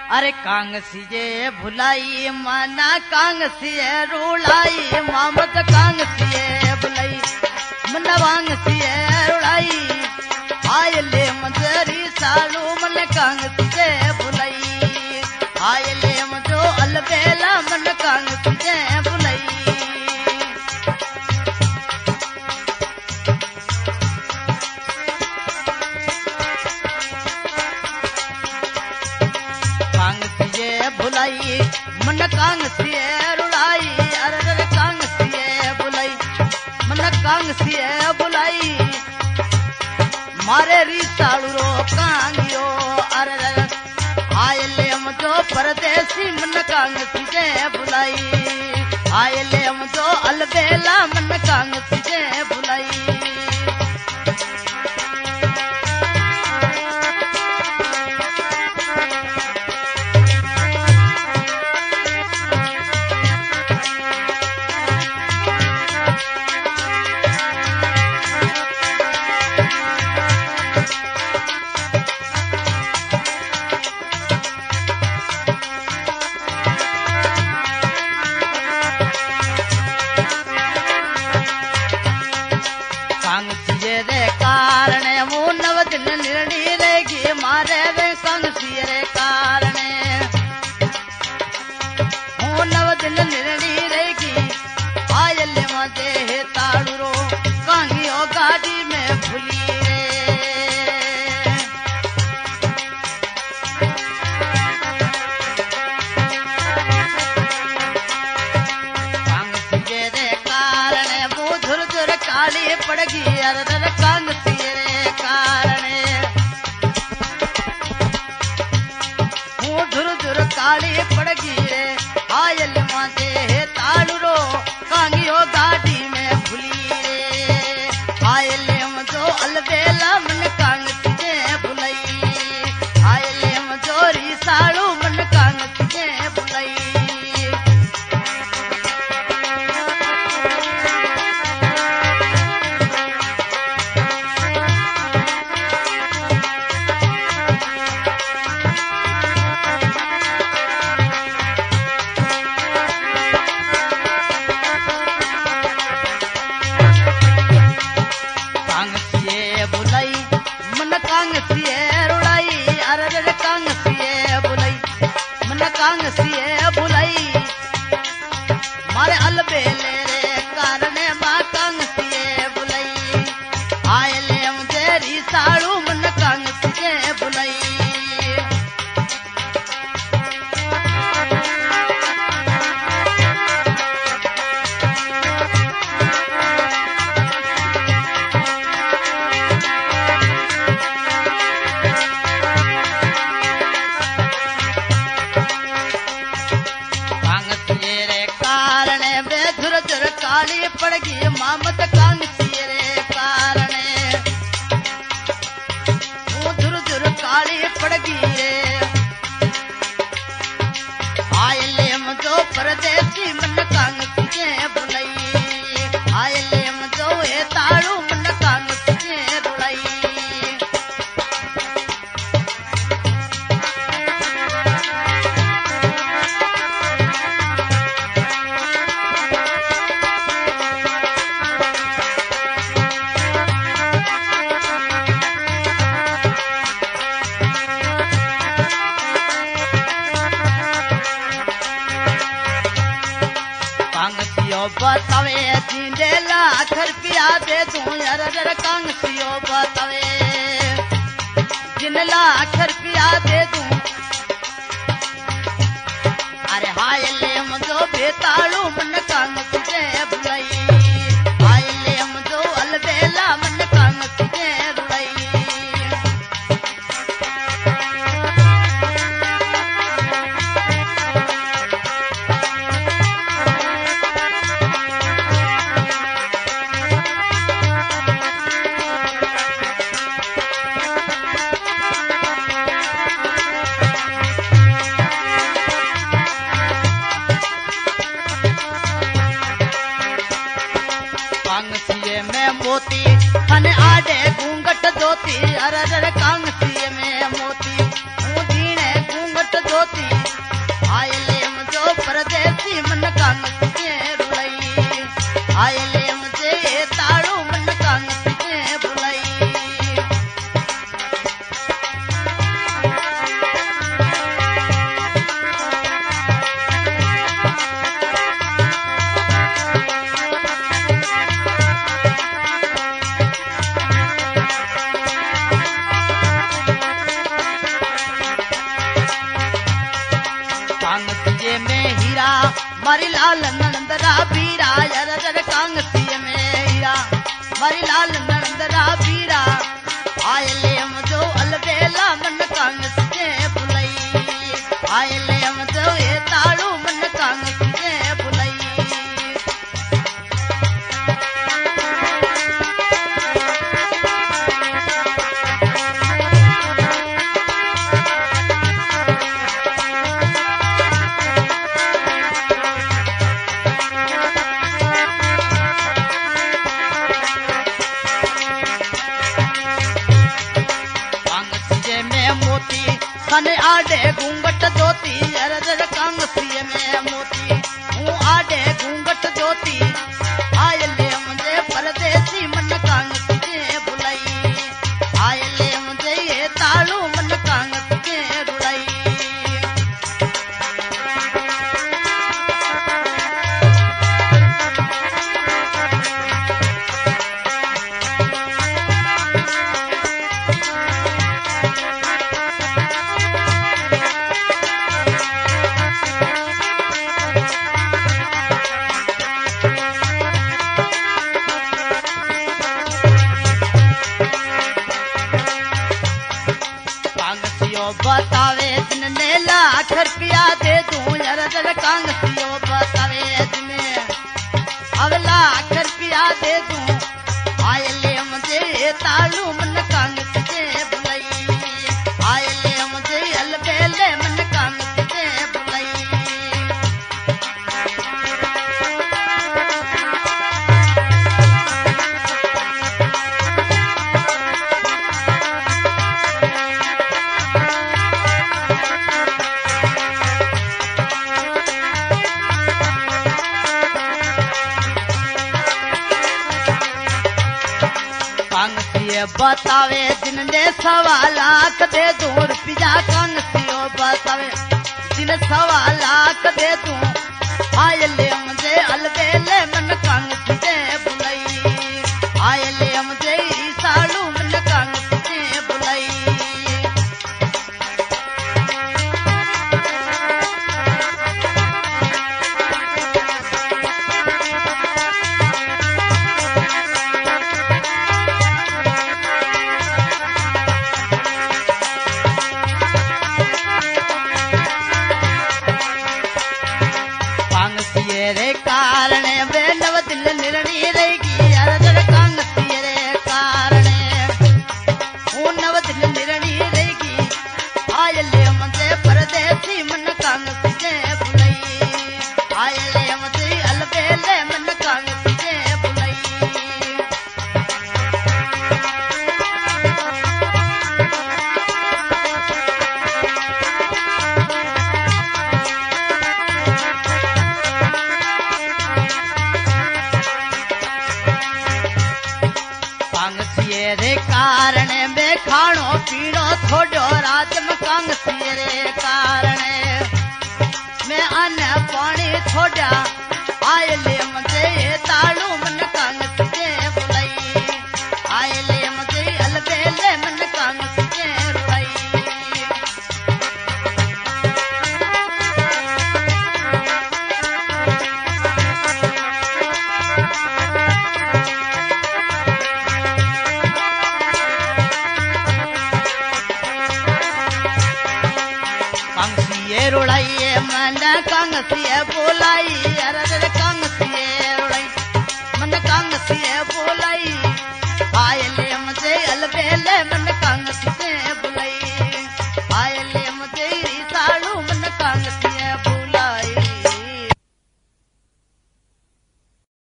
अरे कांगसिए भुलाई माना कांगसिए रुलाई मामत कांगसिए भुलाई मन वांगसिए रुलाई आयले मजरी सालू मन कांगसिए भुलाई आयले मजो अलबेला मन कांगसिए भुलाई भुलाई मन कांगसिए रुलाई अरे कांगसिए भुलाई मन कांगसिए भुलाई मारे रीसालू रो कांगियो अरे आयले मजो परदेसी मन कांगसिए भुलाई आयले मजो अलबेला मन कांगसिए भुलाई पड़गी अरे कांगसिए रे कारणे हूँ धुर धुर काली पड़गी रे आयल माते हे तालू रो कांगियो गाड़ी में भूली रे आयल मजो अलबेला मन कांगसिए भुलाई आयल मजो रीसालू मन कांगसिए भुलाई कांगसिए भुलाई मारे अलबेले रे कारणे मां कांगसिए भुलाई आयले मुझे रीसालू मन कांगसिए भुलाई काली पड़गी मामत कांगसिए रे कारणे वो धुर धुर काली पड़गी रे आयले मजो परदेसी मन कांगसिए भुलाई आयले मजो हे तालू मन कांगसिए रुलाई बतावे जींदे लाख रुपया दे दूं अरे कांगसियो बतावे जिन लाख रुपया दे दूं अरे हायले मजो बेतालू मन कांगसिए भुलाई हायले मजो अलबेला मन कांगसिए रुलाई मोती हन आडे घूंघट धोती अरे कांगसिए में मोती दीने घूंघट धोती मारी लाल नंदरा बीरा यार जर कांगसी में हीरा मारी लाल नंदरा बीरा आयले हम जो अलबेला मन कांगस के बुलई आयले हम जो ये ताड़ू मन कांगस के बुलई खने आडे घूंघट जोती जर जर कांगसी में मोती हूँ आडे घूंघट जोती आयले मुझे परदेसी मन कांगसी के बुलाई आयले मुझे ये ताड़ू मन कांगसी के रुलाई बतावे जिनने लाख रुपया दे दूं यार जर कांगसियो बतावे जिने अब लाख रुपया दे दूं आयले मुझे ताड़ू मन कांगस के बुलई आयले मुझे अलबेले मन कांगस के बुलई बतावे जिनने 1.25 लाख दे दूं रुपया कांगसियो बतावे जिन 1.25 लाख दे दूं आयले मुझे अलबेले मन कांगसी के बुलई आयले मुझे साड़ू मन कांगसी के बुलई रे कारण वे नव दिल निर्णी रहेगी यार जर कांगसी रे कारण वो नव दिल निर्णी रहेगी आयले मुझे परदेसी मन कांगसी के बुलई आयले मुझे अलबेले मन कांगसी के बुलई रे कारण में खाणो पीणो थोड़ो राज में कांगसी रे कारण में अन्न पानी छोड़ा आयले मुझे ताड़ू मन कांगसी के बुलई आयले मुझे अलबेले मन कांगसी के रुलाई रुड़ाइए मन कांगसी बोलाई अरे कांगसी रुड़ाई मन कांगसी बोलाई